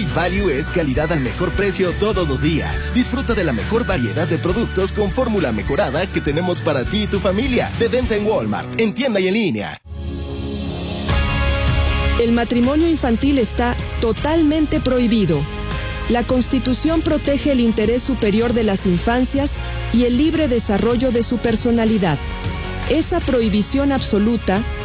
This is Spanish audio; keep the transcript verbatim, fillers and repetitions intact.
Big Value es calidad al mejor precio todos los días. Disfruta de la mejor variedad de productos con fórmula mejorada que tenemos para ti y tu familia. De venta en Walmart, en tienda y en línea. El matrimonio infantil está totalmente prohibido. La Constitución protege el interés superior de las infancias y el libre desarrollo de su personalidad. Esa prohibición absoluta